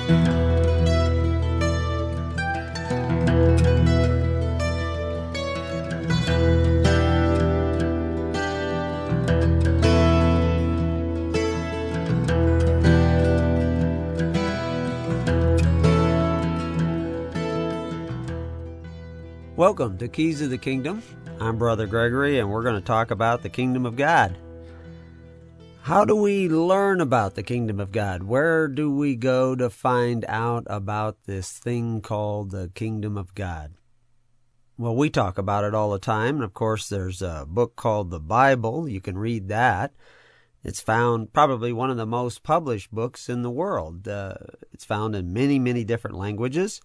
Welcome to Keys of the Kingdom. I'm Brother Gregory, and we're going to talk about the Kingdom of God. How do we learn about the Kingdom of God? Where do we go to find out about this thing called the Kingdom of God? Well, we talk about it all the time. And of course, there's a book called the Bible. You can read that. It's found probably one of the most published books in the world. It's found in many, many different languages.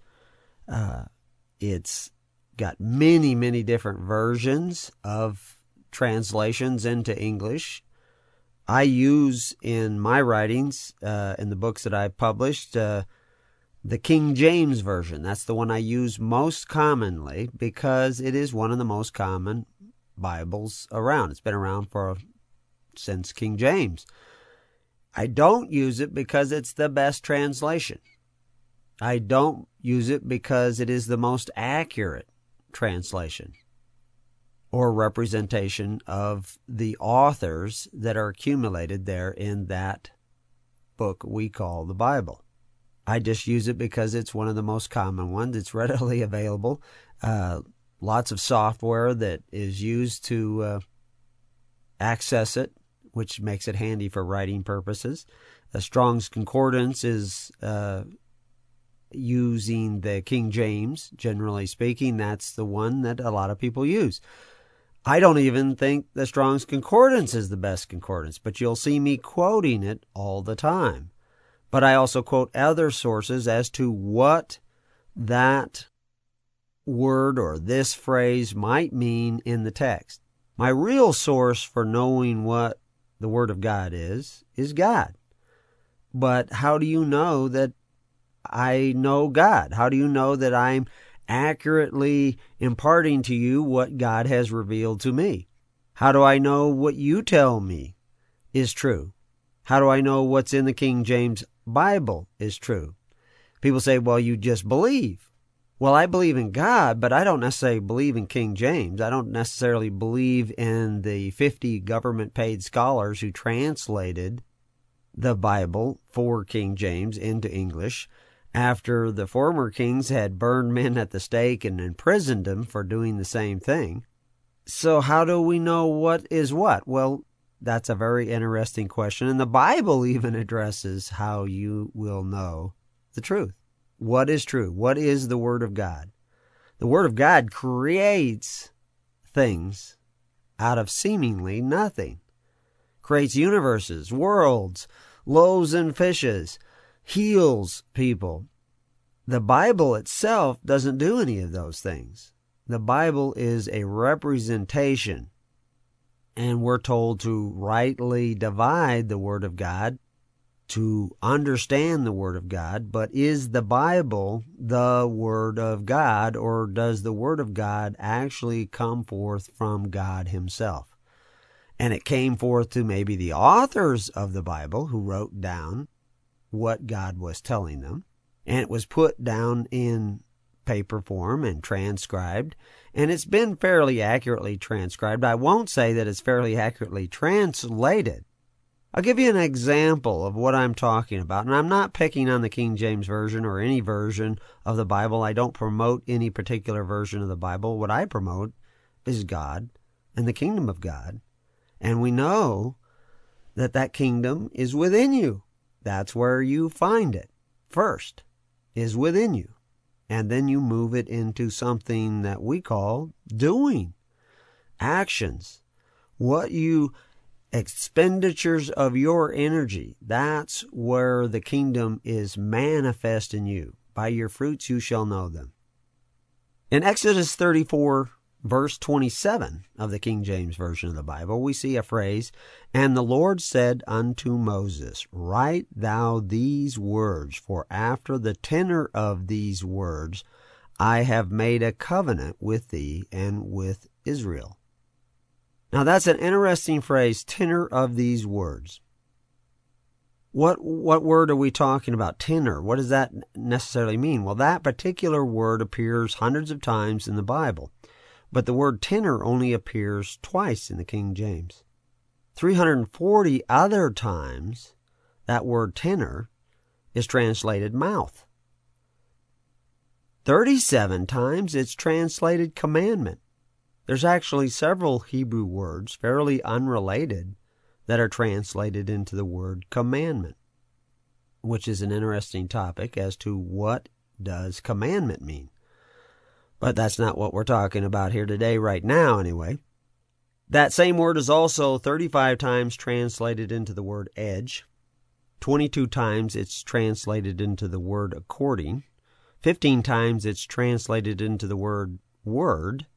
It's got many, many different versions of translations into English. I use in my writings, in the books that I've published, the King James Version. That's the one I use most commonly because it is one of the most common Bibles around. It's been around since King James. I don't use it because it's the best translation. I don't use it because it is the most accurate translation or representation of the authors that are accumulated there in that book we call the Bible. I just use it because it's one of the most common ones. It's readily available. Lots of software that is used to access it, which makes it handy for writing purposes. The Strong's Concordance is using the King James. Generally speaking, that's the one that a lot of people use. I don't even think the Strong's Concordance is the best concordance, but you'll see me quoting it all the time. But I also quote other sources as to what that word or this phrase might mean in the text. My real source for knowing what the Word of God is God. But how do you know that I know God? How do you know that I'm accurately imparting to you what God has revealed to me? How do I know what you tell me is true? How do I know what's in the King James Bible is true? People say, well, you just believe. Well, I believe in God, but I don't necessarily believe in King James. I don't necessarily believe in the 50 government-paid scholars who translated the Bible for King James into English after the former kings had burned men at the stake and imprisoned them for doing the same thing. So how do we know what is what? Well, that's a very interesting question, and the Bible even addresses how you will know the truth. What is true? What is the Word of God? The Word of God creates things out of seemingly nothing. Creates universes, worlds, loaves and fishes, heals people. The Bible itself doesn't do any of those things. The Bible is a representation, and we're told to rightly divide the Word of God, to understand the Word of God. But is the Bible the Word of God, or does the Word of God actually come forth from God Himself? And it came forth to maybe the authors of the Bible who wrote down what God was telling them, and it was put down in paper form and transcribed, and it's been fairly accurately transcribed. I won't say that it's fairly accurately translated. I'll give you an example of what I'm talking about, and I'm not picking on the King James Version or any version of the Bible. I don't promote any particular version of the Bible. What I promote is God and the kingdom of God, and we know that that kingdom is within you. That's where you find it first, is within you. And then you move it into something that we call doing, actions. Expenditures of your energy, that's where the kingdom is manifest in you. By your fruits you shall know them. In Exodus 34, verse 27 of the King James Version of the Bible, we see a phrase, "And the Lord said unto Moses, Write thou these words, for after the tenor of these words I have made a covenant with thee and with Israel." Now that's an interesting phrase, tenor of these words. What word are we talking about? Tenor. What does that necessarily mean? Well, that particular word appears hundreds of times in the Bible, but the word tenor only appears twice in the King James. 340 other times that word tenor is translated mouth. 37 times it's translated commandment. There's actually several Hebrew words, fairly unrelated, that are translated into the word commandment, which is an interesting topic as to what does commandment mean. But that's not what we're talking about here today, right now anyway. That same word is also 35 times translated into the word edge. 22 times it's translated into the word according. 15 times it's translated into the word word.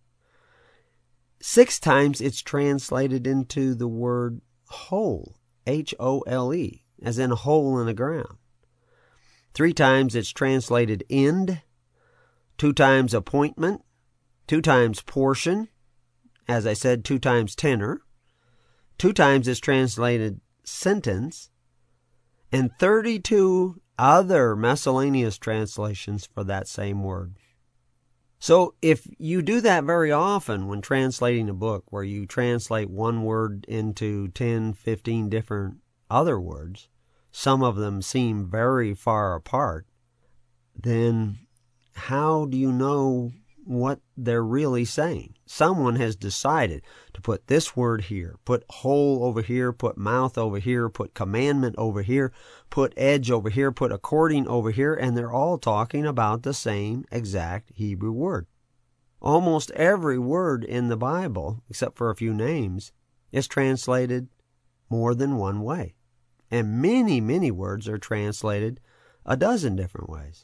6 times it's translated into the word hole, H-O-L-E, as in a hole in the ground. 3 times it's translated end. 2 times appointment. 2 times portion. As I said, 2 times tenor. 2 times it's translated sentence. And 32 other miscellaneous translations for that same word. So if you do that very often when translating a book, where you translate one word into 10, 15 different other words, some of them seem very far apart, then how do you know what they're really saying? Someone has decided to put this word here, put whole over here, put mouth over here, put commandment over here, put edge over here, put according over here, and they're all talking about the same exact Hebrew word. Almost every word in the Bible, except for a few names, is translated more than one way. And many, many words are translated a dozen different ways.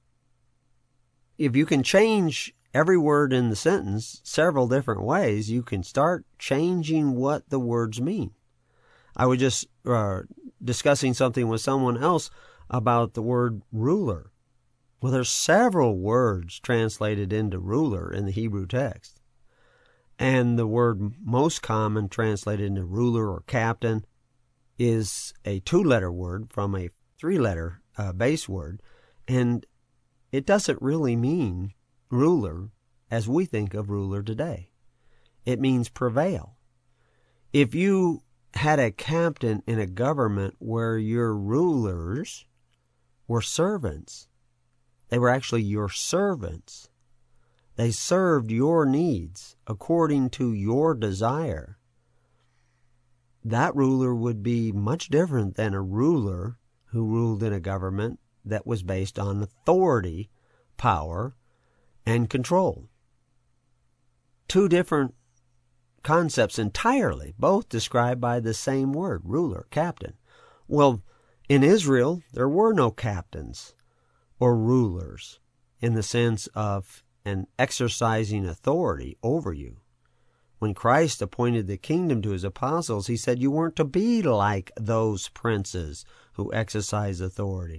If you can change every word in the sentence several different ways, you can start changing what the words mean. I was just discussing something with someone else about the word ruler. Well, there's several words translated into ruler in the Hebrew text. And the word most common translated into ruler or captain is a 2-letter word from a 3-letter base word. And it doesn't really mean ruler as we think of ruler today. It means prevail. If you had a captain in a government where your rulers were servants, they were actually your servants. They served your needs according to your desire. That ruler would be much different than a ruler who ruled in a government that was based on authority, power, and control. 2 different concepts entirely, both described by the same word, ruler, captain. Well, in Israel, there were no captains or rulers in the sense of an exercising authority over you. When Christ appointed the kingdom to his apostles, he said you weren't to be like those princes who exercise authority.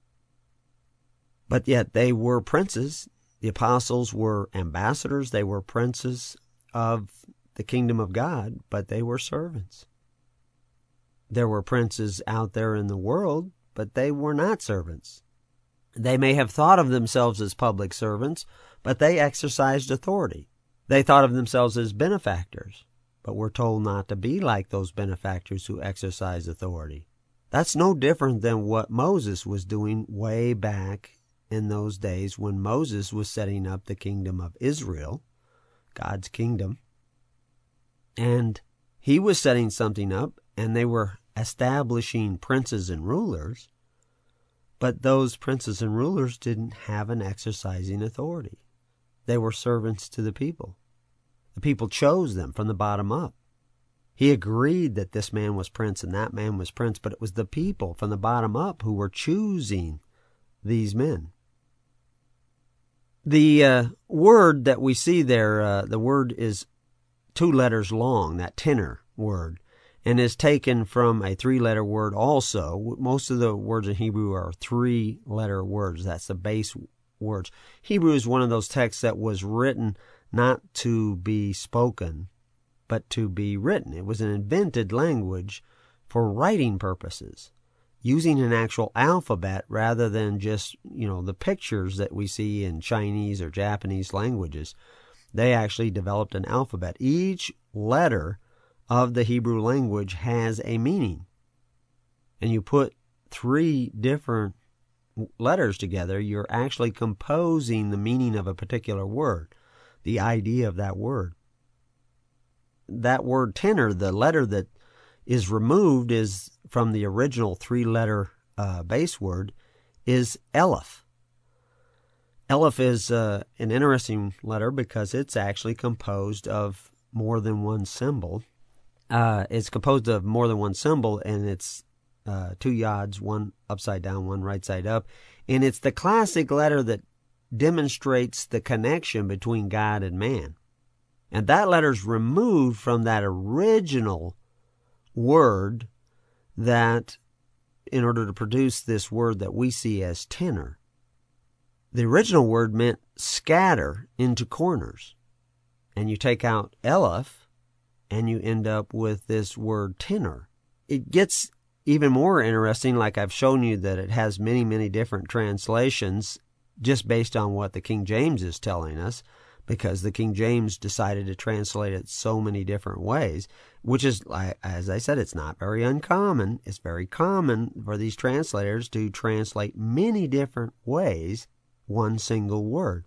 But yet they were princes. The apostles were ambassadors. They were princes of the kingdom of God, but they were servants. There were princes out there in the world, but they were not servants. They may have thought of themselves as public servants, but they exercised authority. They thought of themselves as benefactors, but we're told not to be like those benefactors who exercise authority. That's no different than what Moses was doing way back in those days when Moses was setting up the kingdom of Israel, God's kingdom. And he was setting something up, and they were establishing princes and rulers, but those princes and rulers didn't have an exercising authority. They were servants to the people. The people chose them from the bottom up. He agreed that this man was prince and that man was prince, but it was the people from the bottom up who were choosing these men. The word that we see there, the word is 2 letters long, that tenor word, and is taken from a 3-letter word also. Most of the words in Hebrew are 3-letter words. That's the base words. Hebrew is one of those texts that was written not to be spoken, but to be written. It was an invented language for writing purposes. using an actual alphabet rather than just, the pictures that we see in Chinese or Japanese languages. They actually developed an alphabet. Each letter of the Hebrew language has a meaning. And you put 3 different letters together, you're actually composing the meaning of a particular word, the idea of that word. That word tenor, the letter that is removed is from the original 3-letter base word, is Aleph. Aleph is an interesting letter because it's actually composed of more than one symbol. It's composed of more than one symbol, and it's 2 yods, one upside down, one right side up. And it's the classic letter that demonstrates the connection between God and man. And that letter's removed from that original word that, in order to produce this word that we see as tenor. The original word meant scatter into corners. And you take out Aleph, and you end up with this word tenor. It gets even more interesting, like I've shown you that it has many, many different translations just based on what the King James is telling us, because the King James decided to translate it so many different ways, which is, as I said, it's not very uncommon. It's very common for these translators to translate many different ways one single word.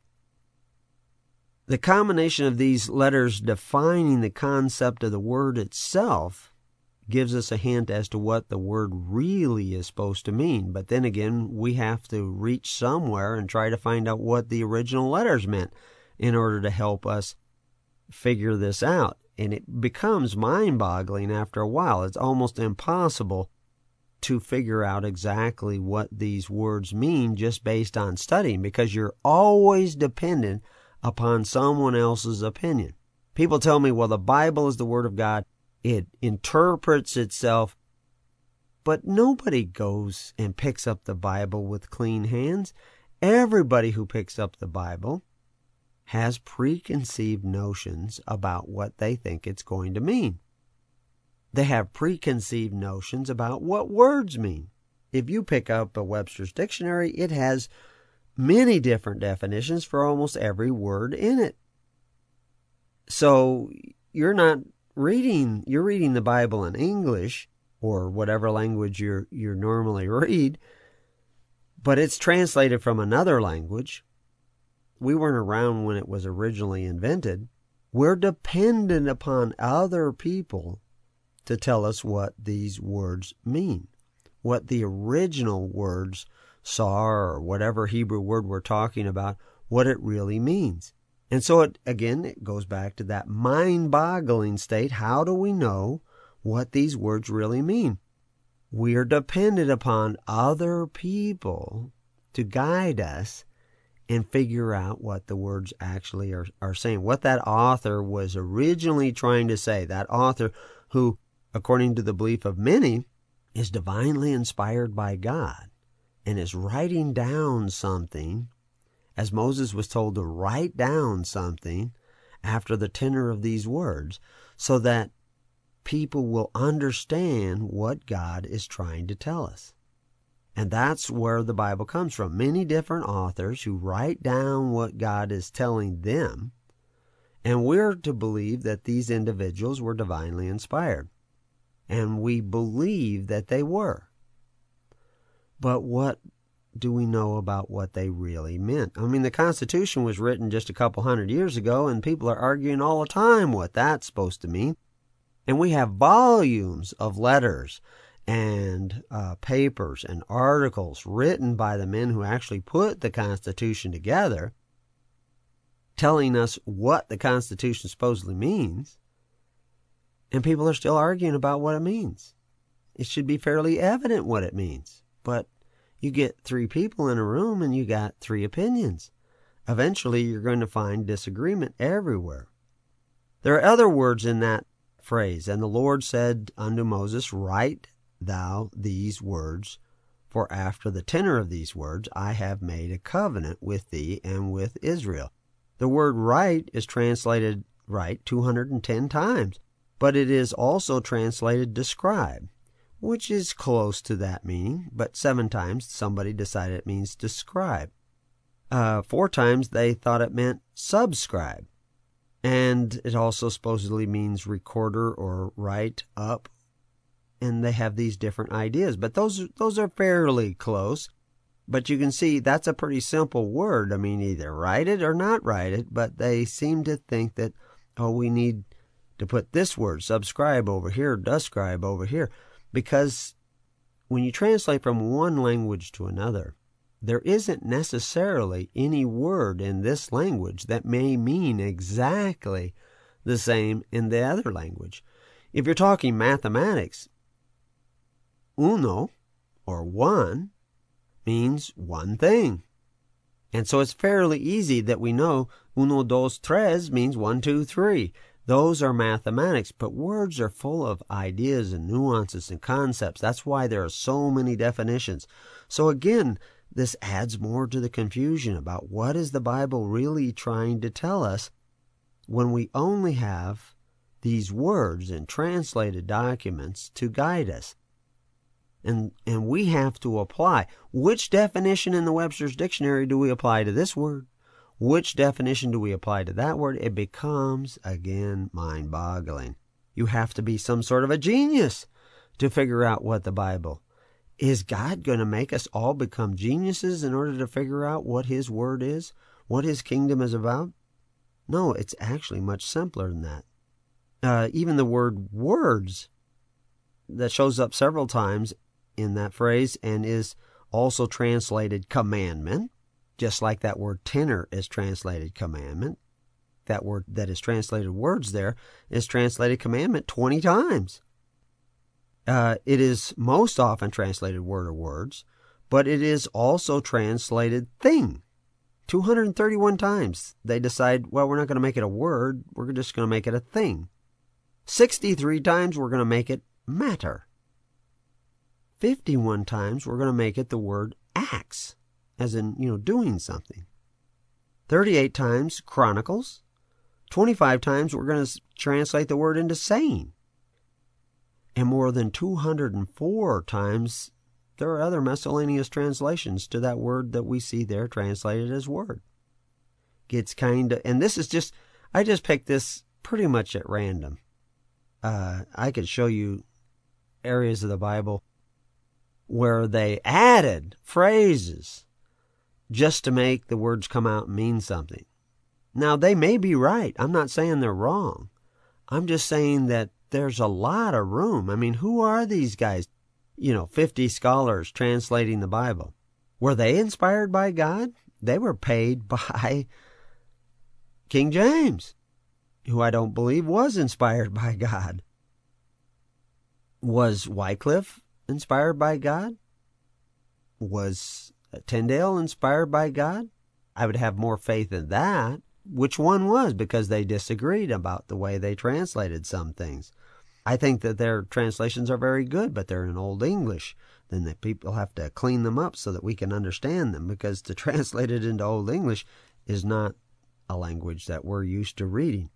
The combination of these letters defining the concept of the word itself gives us a hint as to what the word really is supposed to mean. But then again, we have to reach somewhere and try to find out what the original letters meant in order to help us figure this out. And it becomes mind-boggling after a while. It's almost impossible to figure out exactly what these words mean just based on studying, because you're always dependent upon someone else's opinion. People tell me, well, the Bible is the Word of God. It interprets itself. But nobody goes and picks up the Bible with clean hands. Everybody who picks up the Bible has preconceived notions about what they think it's going to mean. They have preconceived notions about what words mean. If you pick up a Webster's dictionary, it has many different definitions for almost every word in it. So you're reading the Bible in English or whatever language you normally read, but it's translated from another language. We weren't around when it was originally invented. We're dependent upon other people to tell us what these words mean, what the original words sar or whatever Hebrew word we're talking about, what it really means. And so it goes back to that mind-boggling state. How do we know what these words really mean? We are dependent upon other people to guide us and figure out what the words actually are saying, what that author was originally trying to say. That author who, according to the belief of many, is divinely inspired by God and is writing down something, as Moses was told to write down something after the tenor of these words, so that people will understand what God is trying to tell us. And that's where the Bible comes from. Many different authors who write down what God is telling them, and we're to believe that these individuals were divinely inspired. And we believe that they were. But what do we know about what they really meant? I mean, the Constitution was written just a couple hundred years ago, and people are arguing all the time what that's supposed to mean. And we have volumes of letters and papers and articles written by the men who actually put the Constitution together, telling us what the Constitution supposedly means, and people are still arguing about what it means. It should be fairly evident what it means, but you get 3 people in a room and you got 3 opinions. Eventually, you're going to find disagreement everywhere. There are other words in that phrase. And the Lord said unto Moses, write thou these words, for after the tenor of these words I have made a covenant with thee and with Israel. The word write is translated write 210 times, but it is also translated describe, which is close to that meaning, but 7 times somebody decided it means describe. 4 times they thought it meant subscribe. And it also supposedly means recorder or write up. And they have these different ideas. But those are fairly close. But you can see that's a pretty simple word. I mean, either write it or not write it. But they seem to think that, we need to put this word, subscribe, over here, describe over here. Because when you translate from one language to another, there isn't necessarily any word in this language that may mean exactly the same in the other language. If you're talking mathematics, uno, or one, means one thing. And so it's fairly easy that we know uno, dos, tres means 1, 2, 3. Those are mathematics, but words are full of ideas and nuances and concepts. That's why there are so many definitions. So again, this adds more to the confusion about what is the Bible really trying to tell us when we only have these words in translated documents to guide us. And we have to apply. Which definition in the Webster's Dictionary do we apply to this word? Which definition do we apply to that word? It becomes, again, mind-boggling. You have to be some sort of a genius to figure out what the Bible. Is God going to make us all become geniuses in order to figure out what His Word is, what His kingdom is about? No, it's actually much simpler than that. Even the word words that shows up several times in that phrase and is also translated commandment, just like that word tenor is translated commandment. That word that is translated words there is translated commandment 20 times. It is most often translated word or words, but it is also translated thing. 231 times they decide, well, we're not going to make it a word, we're just going to make it a thing. 63 times we're going to make it matter. 51 times we're going to make it the word acts, as in, doing something. 38 times chronicles. 25 times we're going to translate the word into saying. And more than 204 times, there are other miscellaneous translations to that word that we see there translated as word. It's and this is just, I just picked this pretty much at random. I could show you areas of the Bible where they added phrases just to make the words come out and mean something. Now, they may be right. I'm not saying they're wrong. I'm just saying that there's a lot of room. I mean, who are these guys? 50 scholars translating the Bible. Were they inspired by God? They were paid by King James, who I don't believe was inspired by God. Was Wycliffe inspired by God? Was Tyndale inspired by God? I would have more faith in that. Which one was? Because they disagreed about the way they translated some things. I think that their translations are very good, but they're in Old English. Then the people have to clean them up so that we can understand them, because to translate it into Old English is not a language that we're used to reading.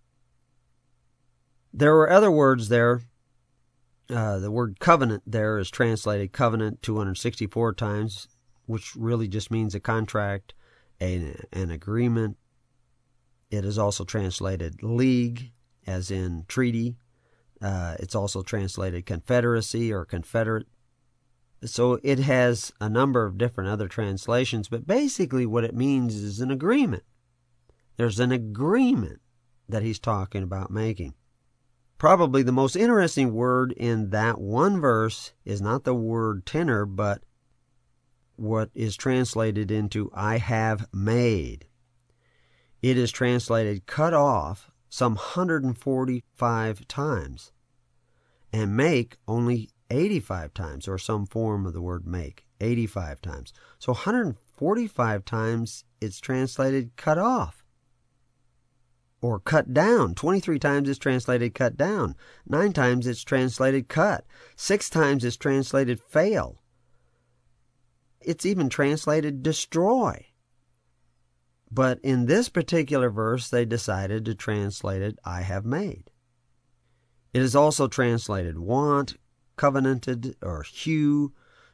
There were other words there. The word covenant there is translated covenant 264 times, which really just means a contract, an agreement. It is also translated league, as in treaty. It's also translated confederacy or confederate. So it has a number of different other translations, but basically what it means is an agreement. There's an agreement that he's talking about making. Probably the most interesting word in that one verse is not the word tenor, but what is translated into I have made. It is translated cut off some 145 times, and make only 85 times, or some form of the word make, 85 times. So 145 times it's translated cut off or cut down. 23 times it's translated cut down. 9 times it's translated cut. 6 times it's translated fail. It's even translated destroy. But in this particular verse, they decided to translate it, I have made. It is also translated want, covenanted, or hew.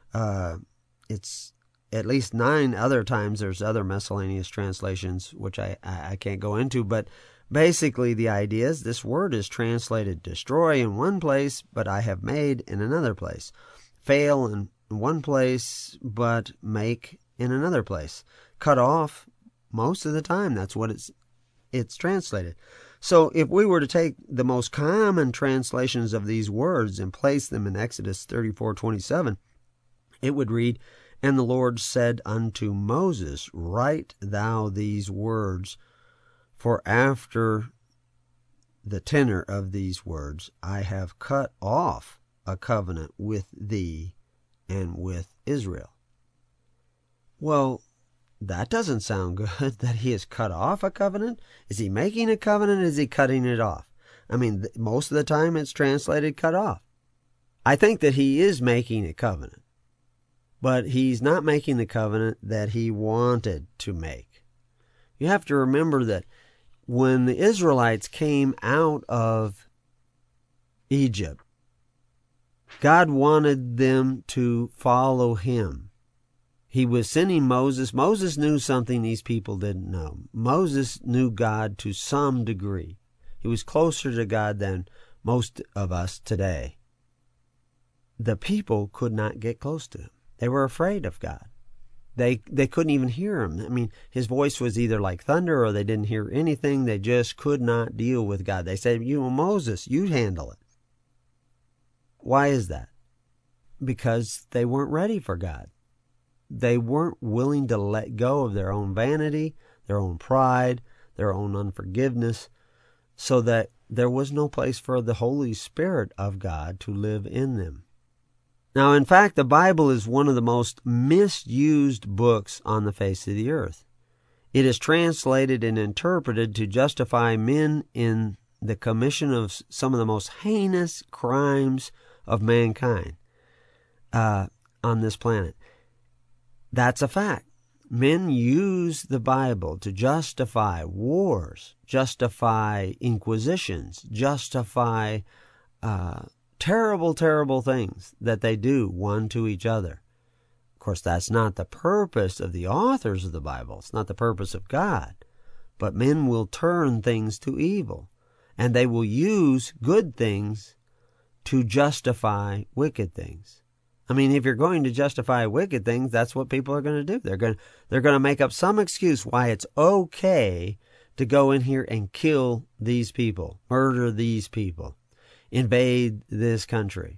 It's at least 9 other times. There's other miscellaneous translations, which I can't go into, but basically the idea is this word is translated destroy in one place, but I have made in another place. Fail in one place, but make in another place. Cut off most of the time. That's what it's translated. So if we were to take the most common translations of these words and place them in Exodus 34:27, it would read, "And the Lord said unto Moses, Write thou these words, for after the tenor of these words I have cut off a covenant with thee and with Israel." Well, that doesn't sound good, that he has cut off a covenant. Is he making a covenant? Is he cutting it off? I mean, most of the time it's translated cut off. I think that he is making a covenant, but he's not making the covenant that he wanted to make. You have to remember that when the Israelites came out of Egypt, God wanted them to follow him. He was sending Moses. Moses knew something these people didn't know. Moses knew God to some degree. He was closer to God than most of us today. The people could not get close to him. They were afraid of God. They couldn't even hear him. I mean, his voice was either like thunder or they didn't hear anything. They just could not deal with God. They said, Moses, you handle it. Why is that? Because they weren't ready for God. They weren't willing to let go of their own vanity, their own pride, their own unforgiveness, so that there was no place for the Holy Spirit of God to live in them. Now, in fact, the Bible is one of the most misused books on the face of the earth. It is translated and interpreted to justify men in the commission of some of the most heinous crimes of mankind on this planet. That's a fact. Men use the Bible to justify wars, justify inquisitions, justify terrible, terrible things that they do one to each other. Of course, that's not the purpose of the authors of the Bible. It's not the purpose of God. But men will turn things to evil, and they will use good things to justify wicked things. I mean, if you're going to justify wicked things, that's what people are going to do. They're going to make up some excuse why it's okay to go in here and kill these people, murder these people, invade this country.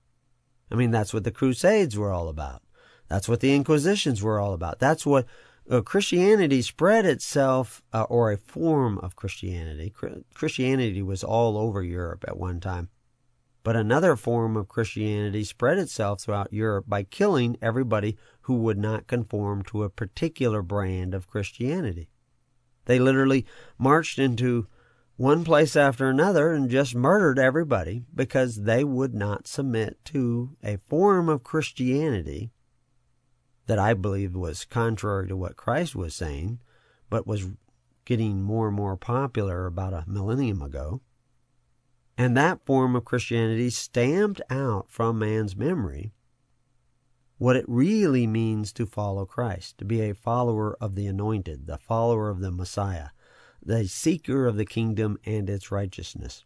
I mean, that's what the Crusades were all about. That's what the Inquisitions were all about. That's what Christianity spread itself, or a form of Christianity. Christianity was all over Europe at one time. But another form of Christianity spread itself throughout Europe by killing everybody who would not conform to a particular brand of Christianity. They literally marched into one place after another and just murdered everybody because they would not submit to a form of Christianity that I believe was contrary to what Christ was saying, but was getting more and more popular about a millennium ago. And that form of Christianity stamped out from man's memory what it really means to follow Christ, to be a follower of the Anointed, the follower of the Messiah, the seeker of the kingdom and its righteousness.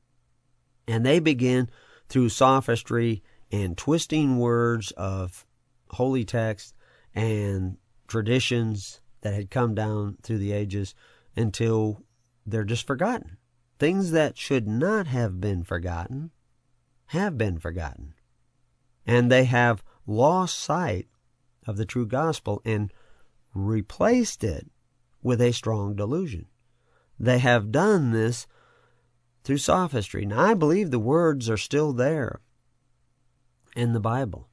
And they begin through sophistry and twisting words of holy text and traditions that had come down through the ages until they're just forgotten. Things that should not have been forgotten have been forgotten. And they have lost sight of the true gospel and replaced it with a strong delusion. They have done this through sophistry. Now, I believe the words are still there in the Bible.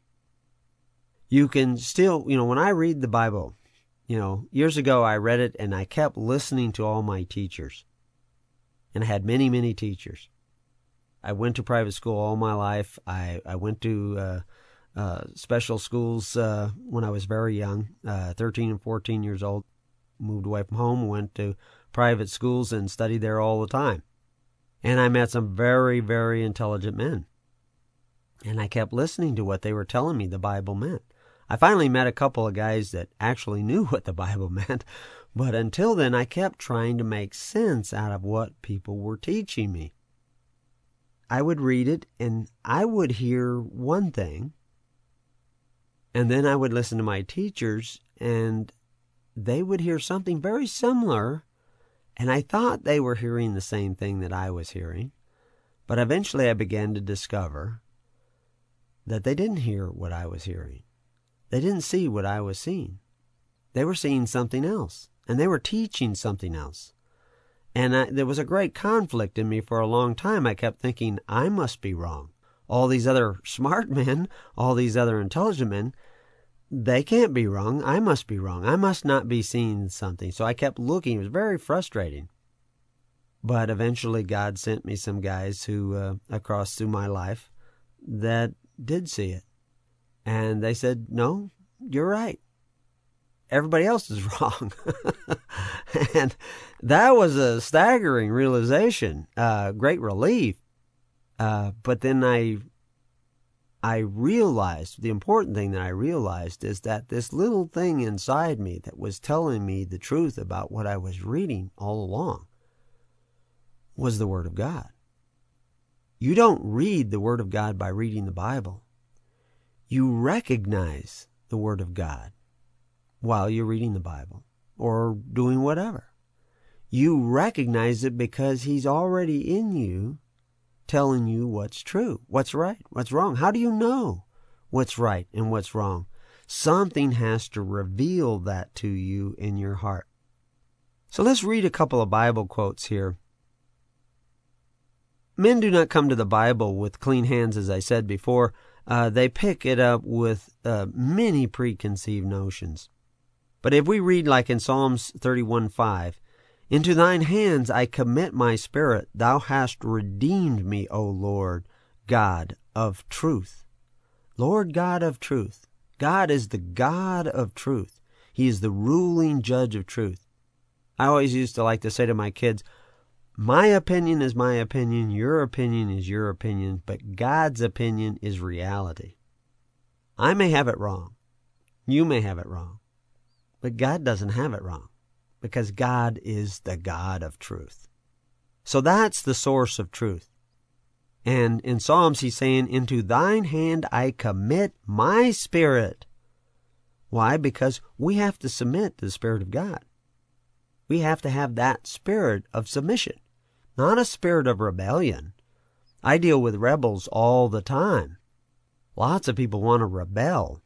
You can still, when I read the Bible, years ago I read it and I kept listening to all my teachers. And I had many, many teachers. I went to private school all my life. I went to special schools when I was very young, 13 and 14 years old. Moved away from home, went to private schools and studied there all the time. And I met some very, very intelligent men. And I kept listening to what they were telling me the Bible meant. I finally met a couple of guys that actually knew what the Bible meant, but until then I kept trying to make sense out of what people were teaching me. I would read it and I would hear one thing, and then I would listen to my teachers and they would hear something very similar, and I thought they were hearing the same thing that I was hearing, but eventually I began to discover that they didn't hear what I was hearing. They didn't see what I was seeing. They were seeing something else, and they were teaching something else. And there was a great conflict in me for a long time. I kept thinking, I must be wrong. All these other smart men, all these other intelligent men, they can't be wrong. I must be wrong. I must not be seeing something. So I kept looking. It was very frustrating. But eventually God sent me some guys who, across through my life, that did see it. And they said, no, you're right. Everybody else is wrong. And that was a staggering realization, great relief. But then I realized, the important thing that I realized is that this little thing inside me that was telling me the truth about what I was reading all along was the Word of God. You don't read the Word of God by reading the Bible. You recognize the Word of God while you're reading the Bible or doing whatever. You recognize it because He's already in you, telling you what's true, what's right, what's wrong. How do you know what's right and what's wrong? Something has to reveal that to you in your heart. So let's read a couple of Bible quotes here. Men do not come to the Bible with clean hands, as I said before. They pick it up with many preconceived notions. But if we read like in Psalms 31:5, into thine hands I commit my spirit. Thou hast redeemed me, O Lord, God of truth. Lord God of truth. God is the God of truth. He is the ruling judge of truth. I always used to like to say to my kids, my opinion is my opinion, your opinion is your opinion, but God's opinion is reality. I may have it wrong. You may have it wrong. But God doesn't have it wrong, because God is the God of truth. So that's the source of truth. And in Psalms, he's saying, into thine hand I commit my spirit. Why? Because we have to submit to the Spirit of God. We have to have that spirit of submission, not a spirit of rebellion. I deal with rebels all the time. Lots of people want to rebel.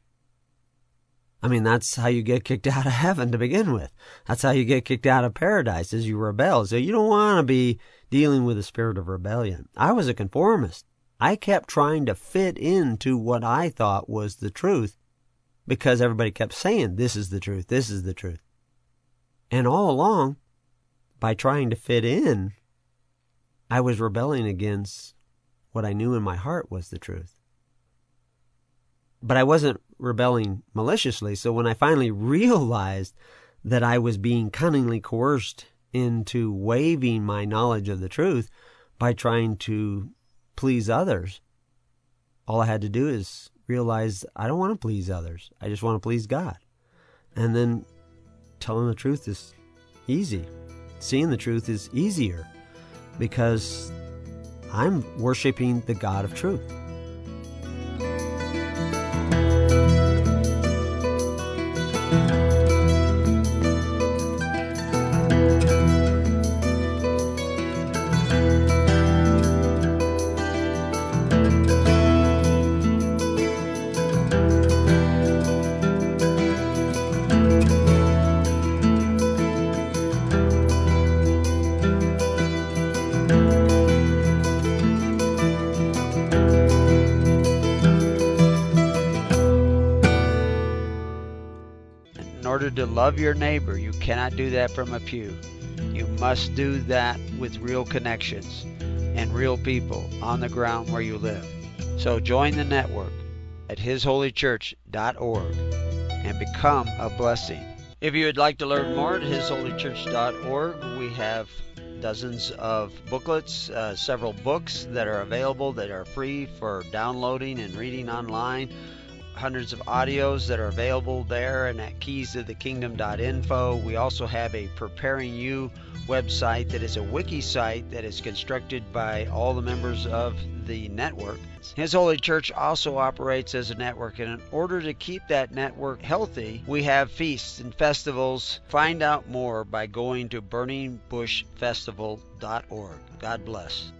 I mean, that's how you get kicked out of heaven to begin with. That's how you get kicked out of paradise, is you rebel. So you don't want to be dealing with a spirit of rebellion. I was a conformist. I kept trying to fit into what I thought was the truth because everybody kept saying, this is the truth, this is the truth. And all along, by trying to fit in, I was rebelling against what I knew in my heart was the truth. But I wasn't rebelling maliciously, so when I finally realized that I was being cunningly coerced into waiving my knowledge of the truth by trying to please others, all I had to do is realize I don't want to please others. I just want to please God. And then telling the truth is easy. Seeing the truth is easier because I'm worshiping the God of truth. In order to love your neighbor, you cannot do that from a pew. You must do that with real connections and real people on the ground where you live. So join the network at hisholychurch.org and become a blessing. If you would like to learn more at hisholychurch.org, we have dozens of booklets, several books that are available that are free for downloading and reading online, hundreds of audios that are available there and at keysofthekingdom.info. We also have a Preparing You website that is a wiki site that is constructed by all the members of the network. His Holy Church also operates as a network, and in order to keep that network healthy, we have feasts and festivals. Find out more by going to burningbushfestival.org. God bless.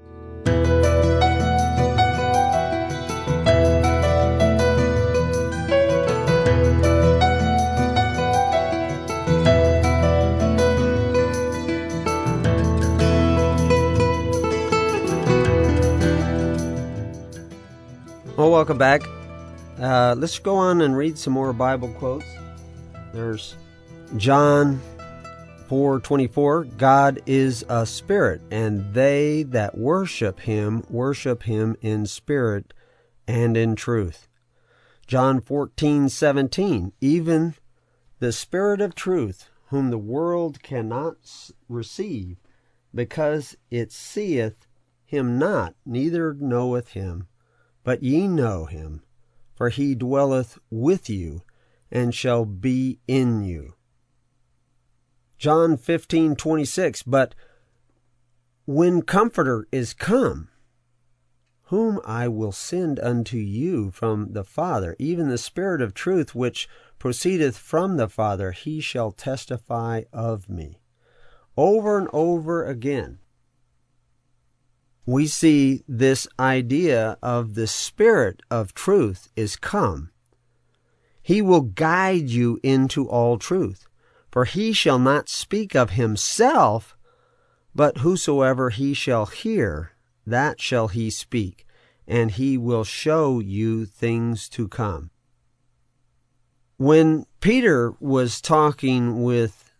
Well, welcome back. Let's go on and read some more Bible quotes. There's John 4:24. God is a spirit, and they that worship him in spirit and in truth. John 14:17. Even the Spirit of truth, whom the world cannot receive, because it seeth him not, neither knoweth him. But ye know him, for he dwelleth with you, and shall be in you. John 15:26. But when Comforter is come, whom I will send unto you from the Father, even the Spirit of truth, which proceedeth from the Father, he shall testify of me. Over and over again, we see this idea of the Spirit of truth is come. He will guide you into all truth. For he shall not speak of himself, but whosoever he shall hear, that shall he speak, and he will show you things to come. When Peter was talking with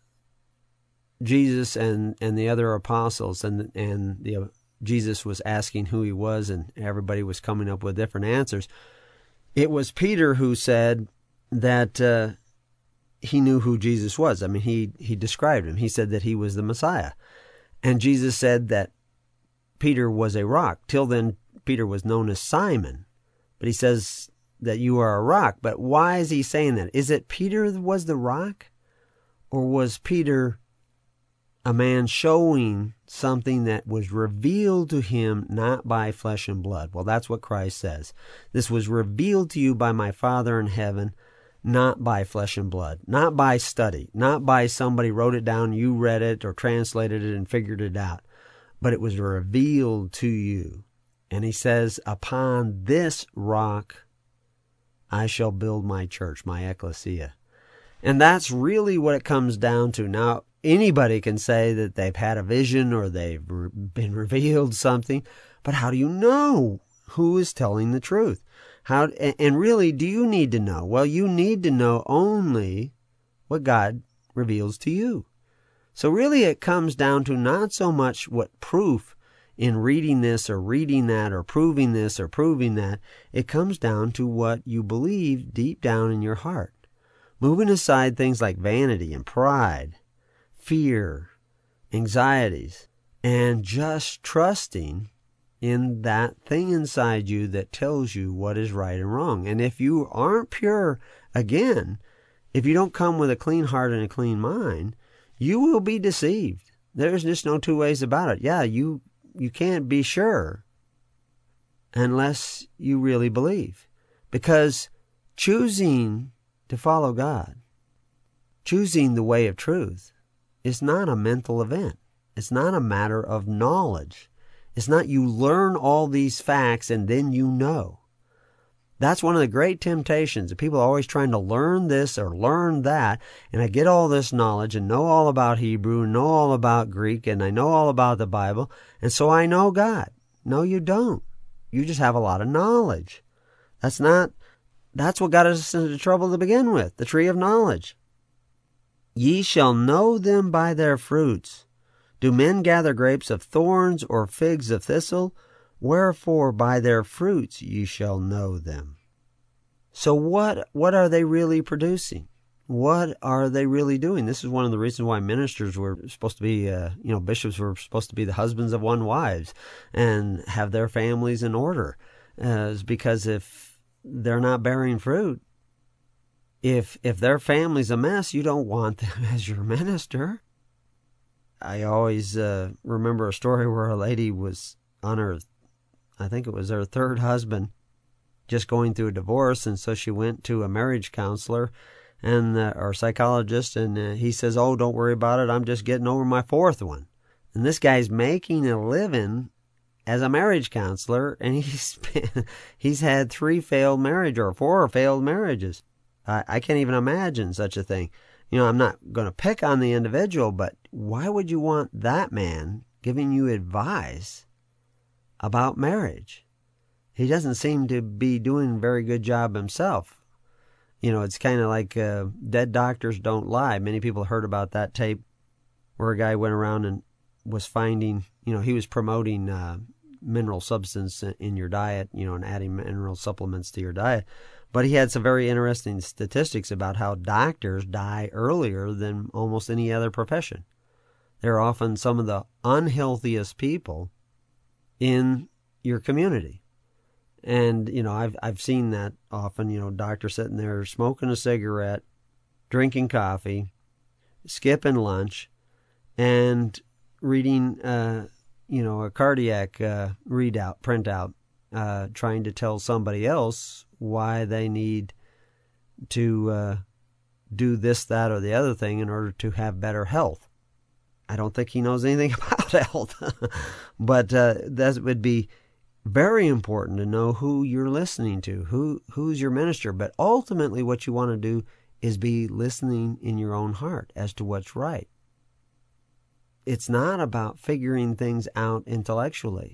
Jesus and the other apostles, and Jesus was asking who he was, and everybody was coming up with different answers, it was Peter who said that he knew who Jesus was. I mean, he described him. He said that he was the Messiah. And Jesus said that Peter was a rock. Till then, Peter was known as Simon. But he says that you are a rock. But why is he saying that? Is it Peter was the rock? Or was Peter a man showing something that was revealed to him not by flesh and blood? Well, that's what Christ says. This was revealed to you by my Father in heaven, not by flesh and blood, not by study, not by somebody wrote it down, you read it or translated it and figured it out, but it was revealed to you. And he says, upon this rock I shall build my church, my ecclesia. And that's really what it comes down to. Now, anybody can say that they've had a vision or they've been revealed something, but how do you know who is telling the truth? And really, do you need to know? Well, you need to know only what God reveals to you. So really, it comes down to not so much what proof in reading this or reading that or proving this or proving that. It comes down to what you believe deep down in your heart. Moving aside things like vanity and pride, fear, anxieties, and just trusting in that thing inside you that tells you what is right and wrong. And if you aren't pure, again, if you don't come with a clean heart and a clean mind, you will be deceived. There's just no two ways about it. Yeah, you can't be sure unless you really believe. Because choosing to follow God, choosing the way of truth, is not a mental event. It's not a matter of knowledge. It's not you learn all these facts and then you know. That's one of the great temptations. People are always trying to learn this or learn that, and I get all this knowledge and know all about Hebrew, know all about Greek, and I know all about the Bible, and so I know God. No, you don't. You just have a lot of knowledge. That's what got us into trouble to begin with, the tree of knowledge. Ye shall know them by their fruits. Do men gather grapes of thorns or figs of thistle? Wherefore by their fruits ye shall know them. So what are they really producing? What are they really doing? This is one of the reasons why ministers were supposed to be, bishops were supposed to be the husbands of one wives and have their families in order. Is because if they're not bearing fruit, if their family's a mess, you don't want them as your minister. I always remember a story where a lady was on her, I think it was her third husband, just going through a divorce, and so she went to a marriage counselor and or psychologist, and he says, "Oh, don't worry about it. I'm just getting over my fourth one." And this guy's making a living as a marriage counselor, and he's had 3 failed marriages or 4 failed marriages. I can't even imagine such a thing. I'm not going to pick on the individual, but why would you want that man giving you advice about marriage? He doesn't seem to be doing a very good job himself. It's kind of like dead doctors don't lie. Many people heard about that tape where a guy went around and was finding, he was promoting mineral substance in your diet, and adding mineral supplements to your diet. But he had some very interesting statistics about how doctors die earlier than almost any other profession. They're often some of the unhealthiest people in your community. And, I've seen that often, doctors sitting there smoking a cigarette, drinking coffee, skipping lunch, and reading, a cardiac printout, trying to tell somebody else why they need to do this, that, or the other thing in order to have better health. I don't think he knows anything about health, but that would be very important to know who you're listening to, who's your minister. But ultimately what you want to do is be listening in your own heart as to what's right. It's not about figuring things out intellectually.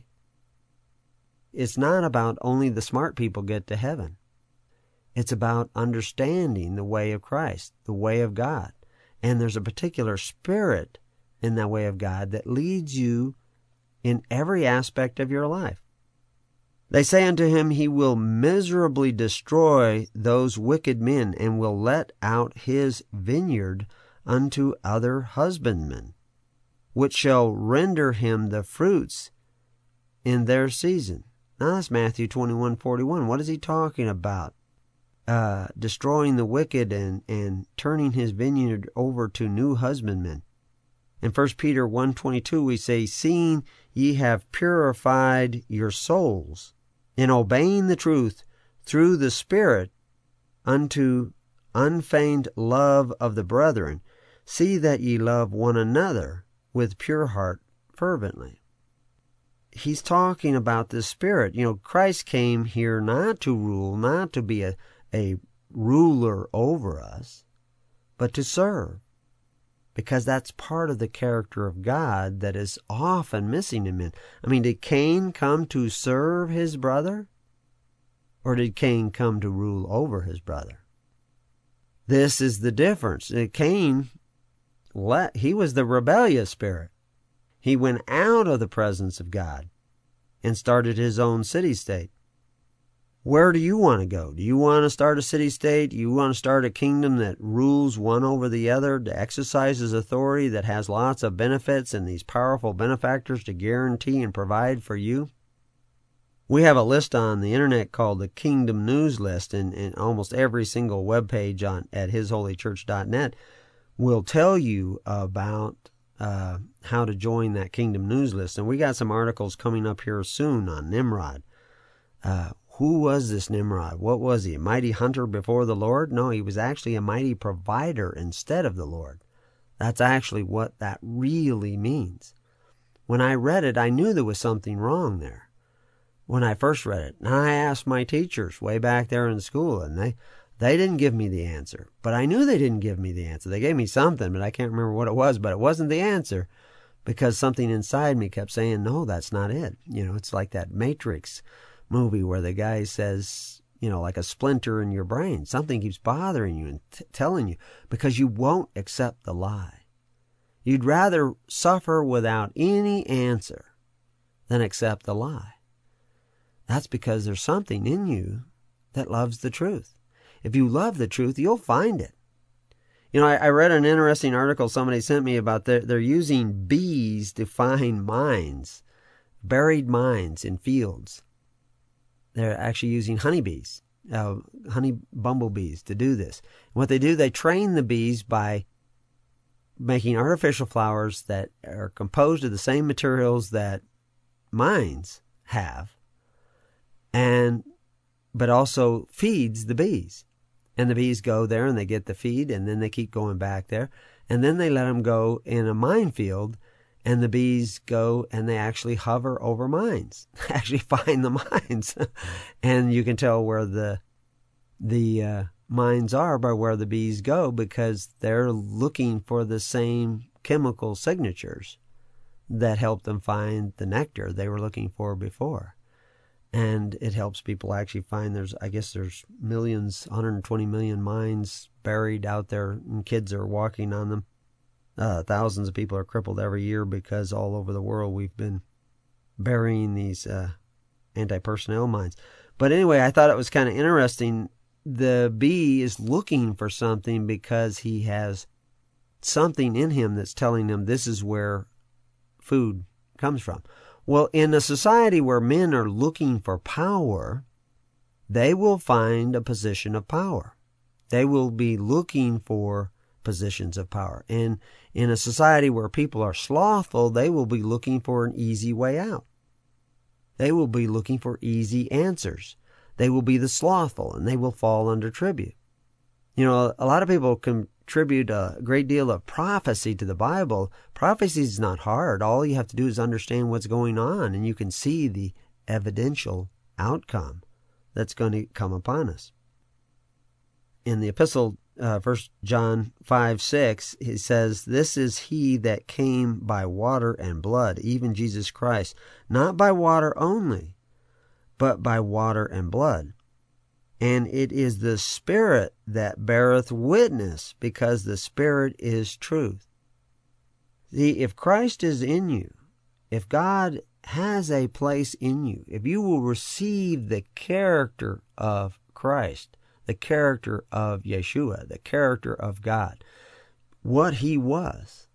It's not about only the smart people get to heaven. It's about understanding the way of Christ, the way of God. And there's a particular spirit in that way of God that leads you in every aspect of your life. They say unto him, he will miserably destroy those wicked men, and will let out his vineyard unto other husbandmen, which shall render him the fruits in their season. Now that's Matthew 21:41. What is he talking about? Destroying the wicked and turning his vineyard over to new husbandmen. In 1 Peter 1:22 we say, seeing ye have purified your souls in obeying the truth through the Spirit unto unfeigned love of the brethren, see that ye love one another with pure heart fervently. He's talking about the Spirit. Christ came here not to rule, not to be a ruler over us, but to serve. Because that's part of the character of God that is often missing in men. Did Cain come to serve his brother? Or did Cain come to rule over his brother? This is the difference. Cain, he was the rebellious spirit. He went out of the presence of God and started his own city-state. Where do you want to go? Do you want to start a city-state? Do you want to start a kingdom that rules one over the other, that exercises authority, that has lots of benefits and these powerful benefactors to guarantee and provide for you? We have a list on the internet called the Kingdom News List, and almost every single webpage at hisholychurch.net will tell you about how to join that Kingdom News List. And we got some articles coming up here soon on Nimrod. Who was this Nimrod? What was he? A mighty hunter before the Lord? No, he was actually a mighty provider instead of the Lord. That's actually what that really means. When I read it, I knew there was something wrong there. When I first read it, and I asked my teachers way back there in school, and they didn't give me the answer. But I knew they didn't give me the answer. They gave me something, but I can't remember what it was, but it wasn't the answer, because something inside me kept saying, no, that's not it. It's like that Matrix movie where the guy says, like a splinter in your brain, something keeps bothering you and telling you, because you won't accept the lie. You'd rather suffer without any answer than accept the lie. That's because there's something in you that loves the truth. If you love the truth, you'll find it. I read an interesting article somebody sent me about they're using bees to find mines, buried mines in fields. They're actually using honeybees, honey bumblebees to do this. What they do, they train the bees by making artificial flowers that are composed of the same materials that mines have, but also feeds the bees. And the bees go there and they get the feed, and then they keep going back there. And then they let them go in a minefield, and the bees go and they actually hover over mines, actually find the mines. And you can tell where the mines are by where the bees go, because they're looking for the same chemical signatures that helped them find the nectar they were looking for before. And it helps people actually find there's millions, 120 million mines buried out there, and kids are walking on them. Thousands of people are crippled every year because all over the world we've been burying these anti-personnel mines. But anyway, I thought it was kind of interesting. The bee is looking for something because he has something in him that's telling him this is where food comes from. Well, in a society where men are looking for power, they will find a position of power. They will be looking for positions of power. And in a society where people are slothful, they will be looking for an easy way out. They will be looking for easy answers. They will be the slothful, and they will fall under tribute. A lot of people contribute a great deal of prophecy to the Bible. Prophecy is not hard. All you have to do is understand what's going on, and you can see the evidential outcome that's going to come upon us. In the epistle, 1 John 5:6, he says, "This is he that came by water and blood, even Jesus Christ, not by water only, but by water and blood. And it is the Spirit that beareth witness, because the Spirit is truth." See, if Christ is in you, if God has a place in you, if you will receive the character of Christ, the character of Yeshua, the character of God, what he was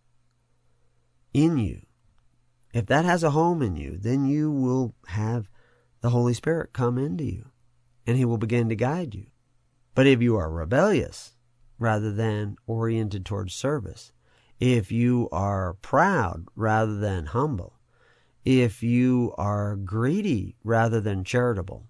in you, if that has a home in you, then you will have the Holy Spirit come into you, and he will begin to guide you. But if you are rebellious rather than oriented towards service, if you are proud rather than humble, if you are greedy rather than charitable,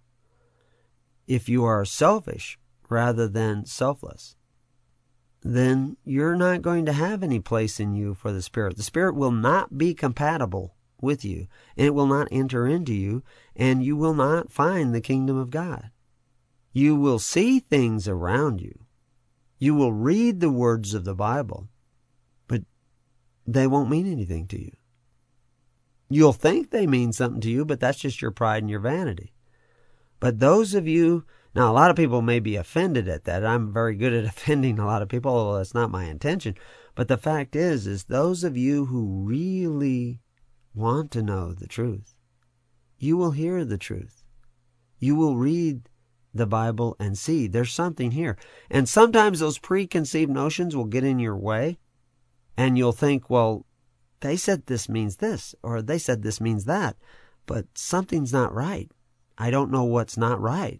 if you are selfish rather than selfless, then you're not going to have any place in you for the Spirit. The Spirit will not be compatible with you, and it will not enter into you, and you will not find the kingdom of God. You will see things around you. You will read the words of the Bible, but they won't mean anything to you. You'll think they mean something to you, but that's just your pride and your vanity. But those of you, now a lot of people may be offended at that. I'm very good at offending a lot of people, although that's not my intention. But the fact is those of you who really want to know the truth, you will hear the truth. You will read the Bible and see there's something here. And sometimes those preconceived notions will get in your way, and you'll think, well, they said this means this, or they said this means that, but something's not right. I don't know what's not right.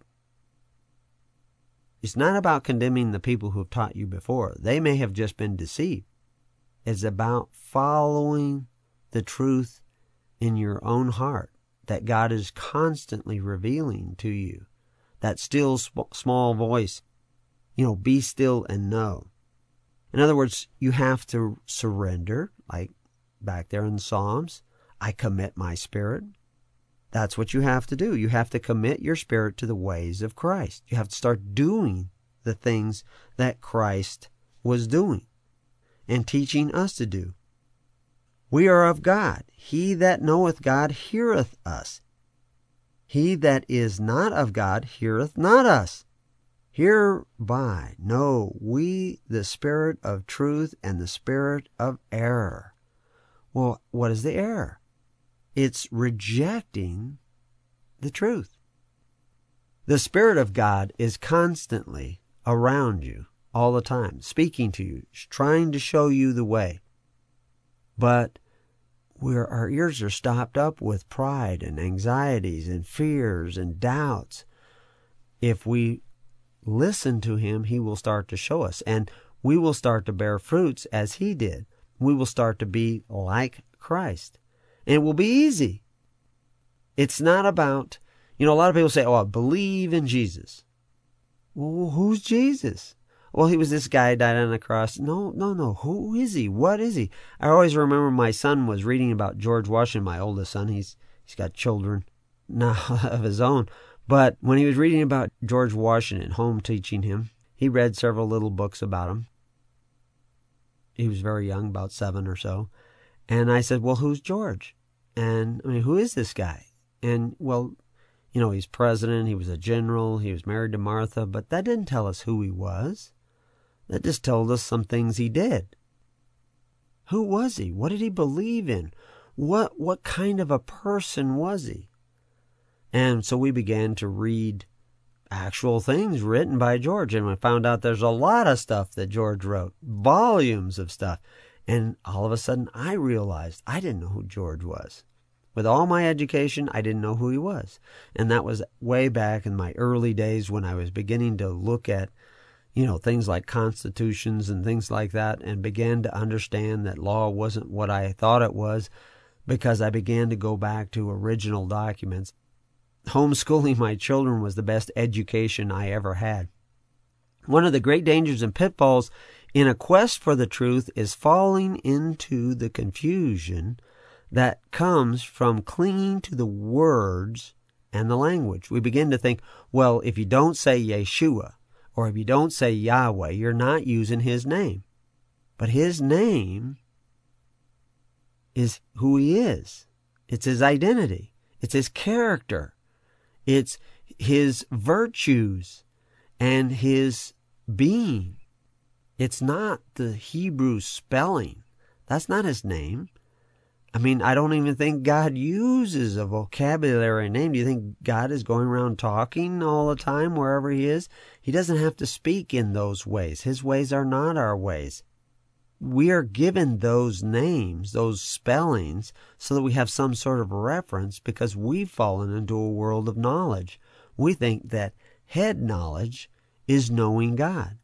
It's not about condemning the people who've taught you before. They may have just been deceived. It's about following the truth in your own heart that God is constantly revealing to you. That still small voice, be still and know. In other words, you have to surrender, like back there in the Psalms, I commit my spirit. That's what you have to do. You have to commit your spirit to the ways of Christ. You have to start doing the things that Christ was doing and teaching us to do. We are of God. He that knoweth God heareth us. He that is not of God heareth not us. Hereby know we the spirit of truth and the spirit of error. Well, what is the error? It's rejecting the truth. The Spirit of God is constantly around you. all the time, speaking to you, trying to show you the way. But our ears are stopped up with pride and anxieties and fears and doubts. If we listen to him, he will start to show us, and we will start to bear fruits as he did. We will start to be like Christ. And it will be easy. It's not about, a lot of people say, I believe in Jesus. Well, who's Jesus? Well, he was this guy who died on the cross. No. Who is he? What is he? I always remember my son was reading about George Washington, my oldest son. He's got children now of his own. But when he was reading about George Washington, home teaching him, he read several little books about him. He was very young, about 7 or so. And I said, well, who's George? And who is this guy? And he's president, he was a general, he was married to Martha, but that didn't tell us who he was. That just told us some things he did. Who was he? What did he believe in? What kind of a person was he? And so we began to read actual things written by George, and we found out there's a lot of stuff that George wrote, volumes of stuff. And all of a sudden I realized I didn't know who George was. With all my education, I didn't know who he was. And that was way back in my early days when I was beginning to look at, things like constitutions and things like that, and began to understand that law wasn't what I thought it was, because I began to go back to original documents. Homeschooling my children was the best education I ever had. One of the great dangers and pitfalls in a quest for the truth is falling into the confusion that comes from clinging to the words and the language. We begin to think, well, if you don't say Yeshua, or if you don't say Yahweh, you're not using his name. But his name is who he is. It's his identity. It's his character. It's his virtues and his being. It's not the Hebrew spelling. That's not his name. I don't even think God uses a vocabulary name. Do you think God is going around talking all the time wherever he is? He doesn't have to speak in those ways. His ways are not our ways. We are given those names, those spellings, so that we have some sort of reference, because we've fallen into a world of knowledge. We think that head knowledge is knowing God.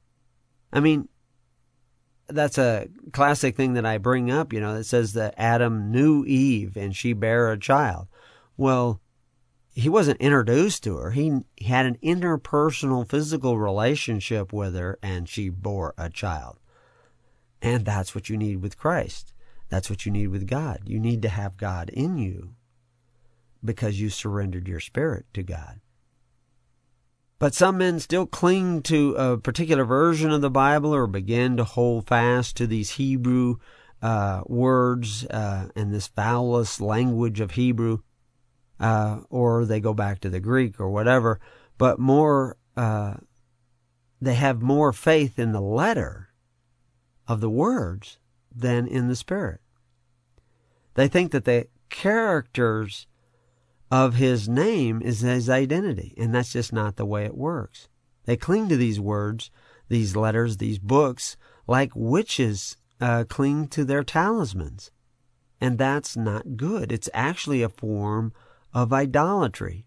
That's a classic thing that I bring up, that says that Adam knew Eve and she bare a child. Well, he wasn't introduced to her. He had an interpersonal physical relationship with her, and she bore a child. And that's what you need with Christ. That's what you need with God. You need to have God in you because you surrendered your spirit to God. But some men still cling to a particular version of the Bible, or begin to hold fast to these Hebrew words and this vowelless language of Hebrew, or they go back to the Greek or whatever. But they have more faith in the letter of the words than in the spirit. They think that the characters of his name is his identity, and that's just not the way it works. They cling to these words, these letters, these books, like witches cling to their talismans. And that's not good. It's actually a form of idolatry.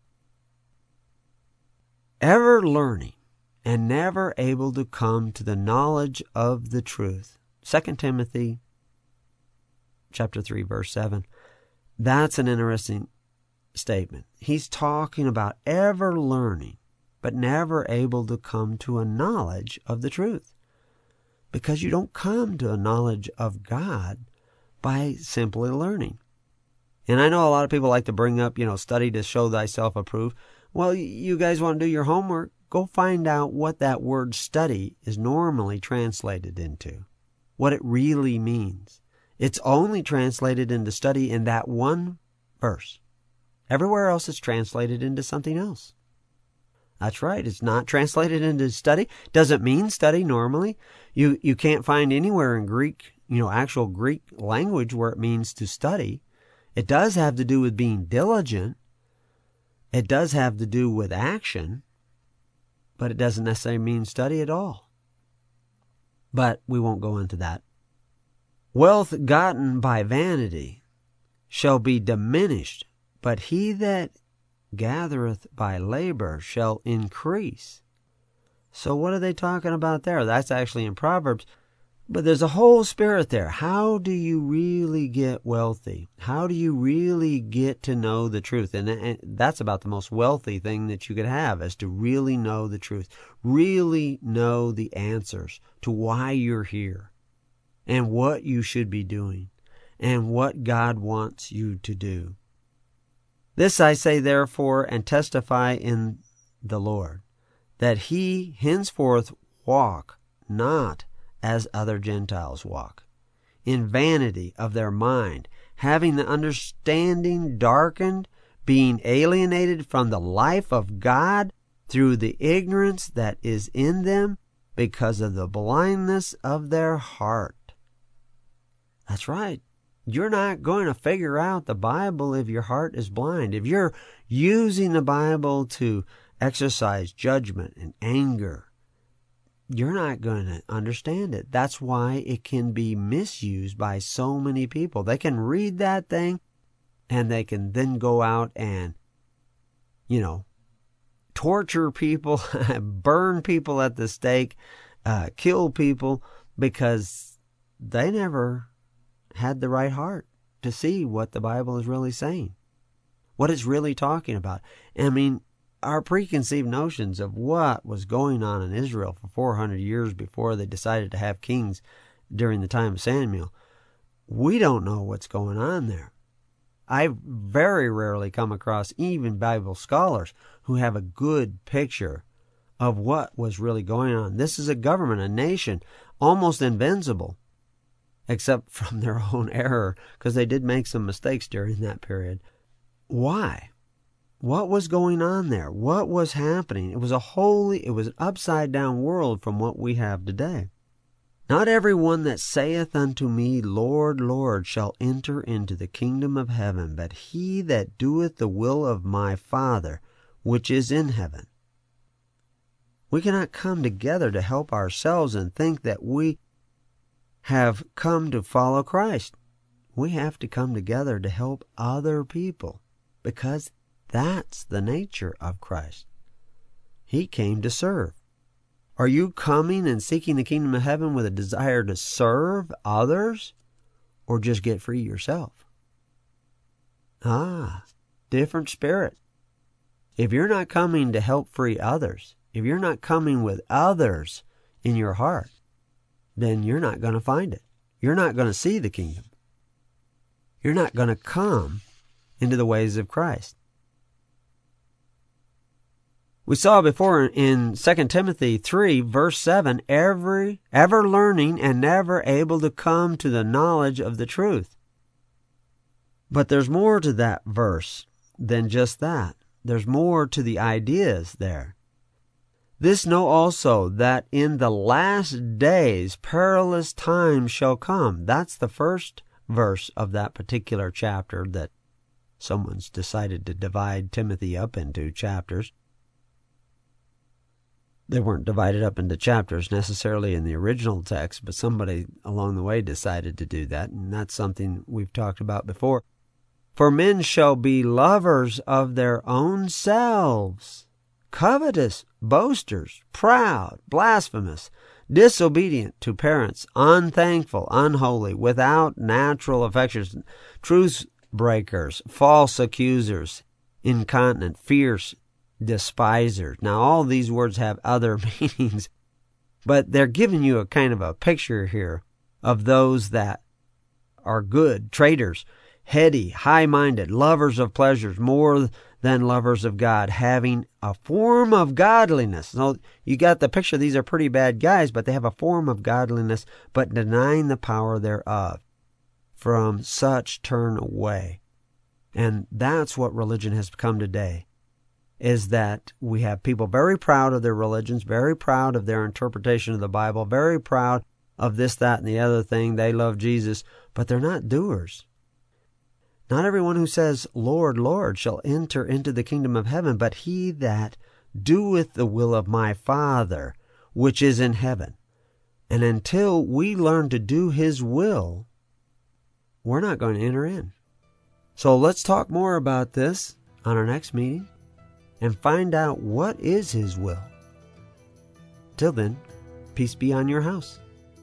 Ever learning and never able to come to the knowledge of the truth. 2 Timothy chapter 3, verse 7. That's an interesting statement. He's talking about ever learning, but never able to come to a knowledge of the truth. Because you don't come to a knowledge of God by simply learning. And I know a lot of people like to bring up, study to show thyself approved. Well, you guys want to do your homework? Go find out what that word study is normally translated into. What it really means. It's only translated into study in that one verse. Everywhere else it's translated into something else. That's right. It's not translated into study. Doesn't mean study normally. You can't find anywhere in Greek, actual Greek language where it means to study. It does have to do with being diligent. It does have to do with action, but it doesn't necessarily mean study at all. But we won't go into that. Wealth gotten by vanity shall be diminished, but he that gathereth by labor shall increase. So what are they talking about there? That's actually in Proverbs. But there's a whole spirit there. How do you really get wealthy? How do you really get to know the truth? And that's about the most wealthy thing that you could have, is to really know the truth. Really know the answers to why you're here and what you should be doing and what God wants you to do. This I say therefore and testify in the Lord, that he henceforth walk not as other Gentiles walk, in vanity of their mind, having the understanding darkened, being alienated from the life of God through the ignorance that is in them because of the blindness of their heart. That's right. You're not going to figure out the Bible if your heart is blind. If you're using the Bible to exercise judgment and anger, you're not going to understand it. That's why it can be misused by so many people. They can read that thing and they can then go out and, torture people, burn people at the stake, kill people, because they never had the right heart to see what the Bible is really saying, what it's really talking about. I mean, our preconceived notions of what was going on in Israel for 400 years before they decided to have kings during the time of Samuel, we don't know what's going on there. I very rarely come across even Bible scholars who have a good picture of what was really going on. This is a government, a nation, almost invincible, except from their own error, because they did make some mistakes during that period. Why? What was going on there? What was happening? It was an upside down world from what we have today. Not every one that saith unto me, Lord, Lord, shall enter into the kingdom of heaven, but he that doeth the will of my Father, which is in heaven. We cannot come together to help ourselves and think that we have come to follow Christ. We have to come together to help other people, because that's the nature of Christ. He came to serve. Are you coming and seeking the kingdom of heaven with a desire to serve others, or just get free yourself? Different spirit. If you're not coming to help free others, if you're not coming with others in your heart, then you're not going to find it. You're not going to see the kingdom. You're not going to come into the ways of Christ. We saw before in 2 Timothy 3, verse 7, ever learning and never able to come to the knowledge of the truth. But there's more to that verse than just that. There's more to the ideas there. This know also, that in the last days perilous times shall come. That's the first verse of that particular chapter that someone's decided to divide Timothy up into chapters. They weren't divided up into chapters necessarily in the original text, but somebody along the way decided to do that, and that's something we've talked about before. For men shall be lovers of their own selves, covetous, boasters, proud, blasphemous, disobedient to parents, unthankful, unholy, without natural affections, truce breakers, false accusers, incontinent, fierce, despisers. Now, all these words have other meanings, but they're giving you a kind of a picture here of those that are good, traitors, heady, high-minded, lovers of pleasures more than lovers of God, having a form of godliness. So you got the picture. These are pretty bad guys, but they have a form of godliness, but denying the power thereof. From such turn away. And that's what religion has become today, is that we have people very proud of their religions, very proud of their interpretation of the Bible, very proud of this, that, and the other thing. They love Jesus, but they're not doers. Not everyone who says, Lord, Lord, shall enter into the kingdom of heaven, but he that doeth the will of my Father, which is in heaven. And until we learn to do His will, we're not going to enter in. So let's talk more about this on our next meeting and find out what is His will. Till then, peace be on your house.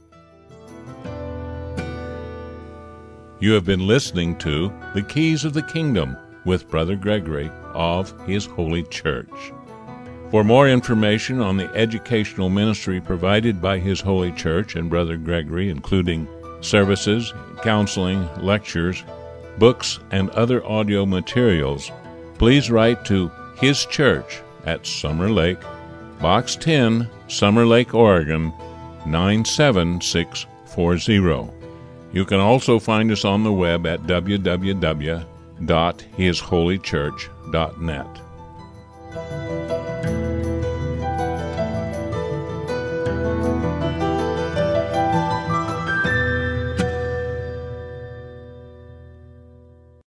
You have been listening to The Keys of the Kingdom with Brother Gregory of His Holy Church. For more information on the educational ministry provided by His Holy Church and Brother Gregory, including services, counseling, lectures, books, and other audio materials, please write to His Church at Summer Lake, Box 10, Summer Lake, Oregon, 97640. You can also find us on the web at www.hisholychurch.net.